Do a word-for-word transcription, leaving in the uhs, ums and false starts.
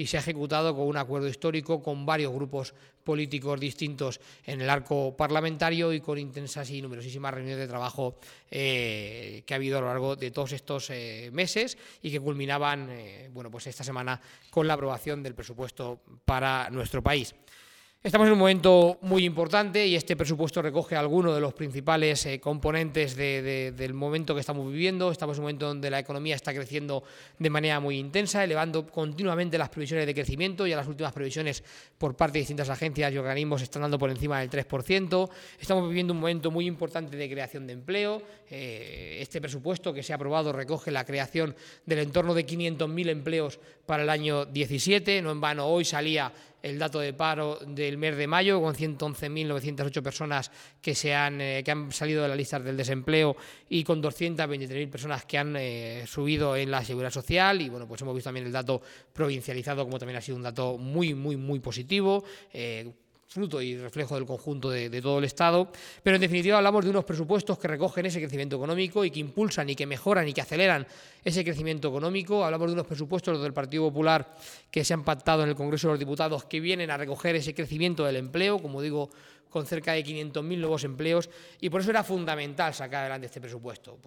y se ha ejecutado con un acuerdo histórico con varios grupos políticos distintos en el arco parlamentario y con intensas y numerosísimas reuniones de trabajo eh, que ha habido a lo largo de todos estos eh, meses y que culminaban eh, bueno, pues esta semana con la aprobación del presupuesto para nuestro país. Estamos en un momento muy importante y este presupuesto recoge algunos de los principales eh, componentes de, de, del momento que estamos viviendo. Estamos en un momento donde la economía está creciendo de manera muy intensa, elevando continuamente las previsiones de crecimiento. Ya las últimas previsiones por parte de distintas agencias y organismos están dando por encima del tres por ciento. Estamos viviendo un momento muy importante de creación de empleo. Eh, este presupuesto que se ha aprobado recoge la creación del entorno de quinientos mil empleos para el año diecisiete. No en vano hoy salía el dato de paro del mes de mayo, con ciento once mil novecientas ocho personas que, se han, eh, que han salido de la lista del desempleo y con doscientas veintitrés mil personas que han eh, subido en la seguridad social. Y bueno, pues hemos visto también el dato provincializado, como también ha sido un dato muy, muy, muy positivo. Eh, fruto y reflejo del conjunto de, de todo el Estado, pero en definitiva hablamos de unos presupuestos que recogen ese crecimiento económico y que impulsan y que mejoran y que aceleran ese crecimiento económico. Hablamos de unos presupuestos los del Partido Popular que se han pactado en el Congreso de los Diputados que vienen a recoger ese crecimiento del empleo, como digo, con cerca de quinientos mil nuevos empleos, y por eso era fundamental sacar adelante este presupuesto.